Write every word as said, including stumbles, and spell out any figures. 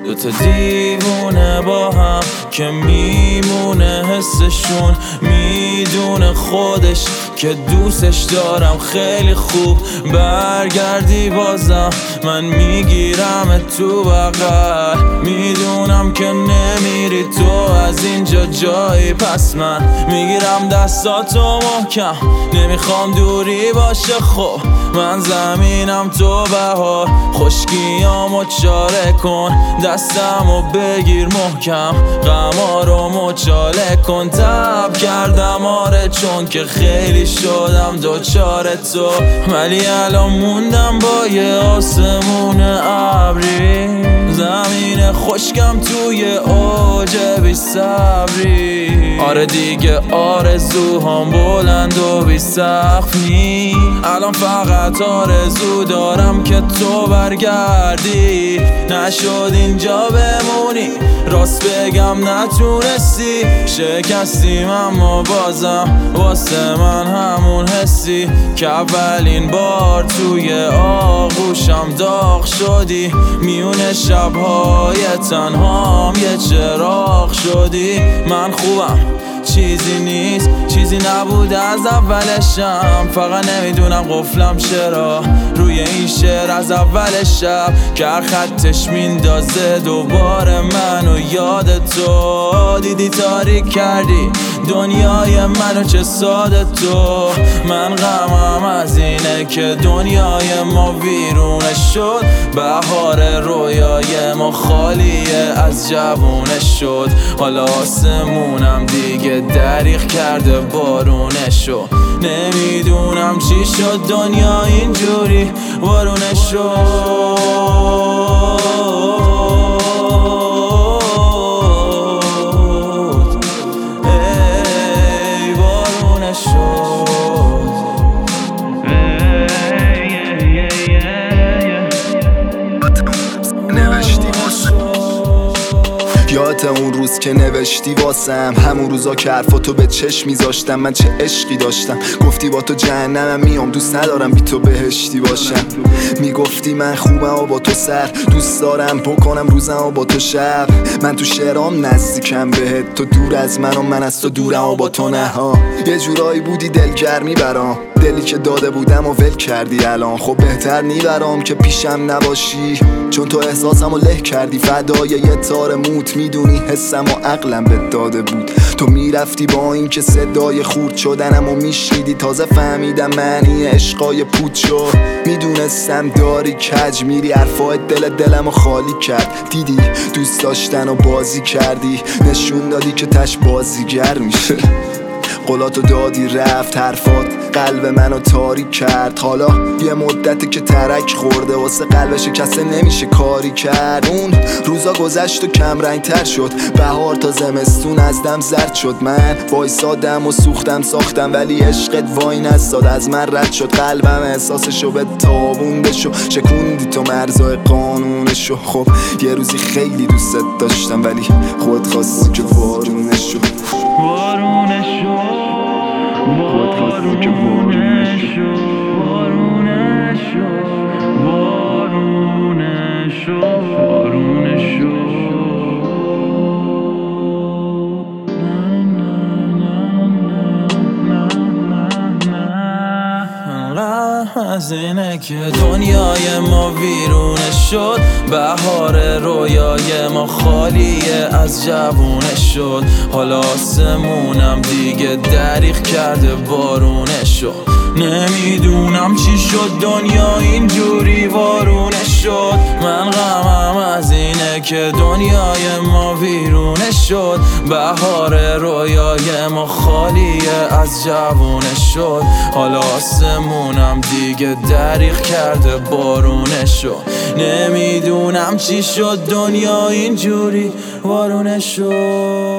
دوتا دیوونه با هم که میمونه حسشون، میدونه خودش که دوستش دارم خیلی خوب. برگردی بازم من میگیرم تو بغل، میدونم که نمیری تو از اینجا جایی، پس من میگیرم دستاتو محکم، نمیخوام دوری باشه. خب من زمینم تو بهار، خشکیامو چاره کن، دستمو بگیر محکم، غمارو مچاله کن. تب کردم آره چون که خیلی شدم دوچار تو، ولی الان موندم با یه آسمون ابری، زمین خشکم توی اوج بی صبری. آره دیگه آرزوهام بلند و بی سقف نی، الان فقط آرزو دارم که تو برگردی. نشد اینجا بمونی، راست بگم نتونستی، شکستیم اما بازم واسه من همون حسی که اولین بار توی آغوشم داغ شدی. میونه شبهای تنهام یه چراغ شدی. من خوبم چیزی نیست، چیزی نبود از اولشم، فقط نمیدونم قفلم چرا روی این شعر از اول شب که هر خطش میندازه دوباره منو یاد تو. دیدی تاریک کردی دنیای منو چه ساده تو، من غمم از اینه که دنیای ما ویرونه شد، بهار رویای ما خالیه از جوونه شد. حالا آسمونم دیگه دریغ کرده بارونه شد، نمیدونم چی شد دنیا اینجوری وارونه شد. ای وارونه شد. یادت اون روز که نوشتی واسم، همون روزا که حرفاتو به چشم میذاشتم، من چه عشقی داشتم. گفتی با تو جهنمم میام، دوست ندارم بی تو بهشتی باشم. میگفتی من خوبم و با تو سر، دوست دارم بکنم روزم و با تو شب. من تو شعرام نزدیکم بهت، تو دور از من و من از تو دورم و با تو نه ها. یه جورایی بودی دلگرمی برام، دلی که داده بودم و ول کردی الان. خب بهتر نیبرام که پیشم نباشی، چون تو احساسم و له کردی فدای یه تار موت. میدونی حسم و عقلم به داده بود، تو میرفتی با این که صدای خورد شدنم و میشنیدی. تازه فهمیدم معنی عشقای پود شد، میدونستم داری کج میری، حرفای دل دلم و خالی کرد. دیدی دوست داشتن و بازی کردی، نشون دادی که تش بازیگر میشه. قولاتو دادی رفت، حرفات قلب منو تاریک کرد. حالا یه مدته که ترک خورده، واسه قلب شکسته نمیشه کاری کرد. اون روزا گذشت و کم رنگ تر شد، بهار تا زمستون از دم زرد شد. من وایسادم و سوختم ساختم، ولی عشقت وای نستاد، از من رد شد. قلبم احساسشو به تابوندشو شکوندی، تو مرزای قانونشو. خب یه روزی خیلی دوست داشتم، ولی خود خواستی که وارونشو وارونشو وارونشو وارونشو وارونشو وارونشو. از اینه که دنیای ما ویرونه شد، بهار رویای ما خالیه از جوونه شد. حالا آسمونم دیگه دریغ کرده بارونه شد، نمیدونم چی شد دنیا اینجوری وارونه شد. من غمم از اینه که دنیای ما ویرونه شد، بهار رویای ما خالیه از جوونه شد. حالا آسمونم دیگه دریغ کرده بارونه شد، نمیدونم چی شد دنیا اینجوری وارونه شد.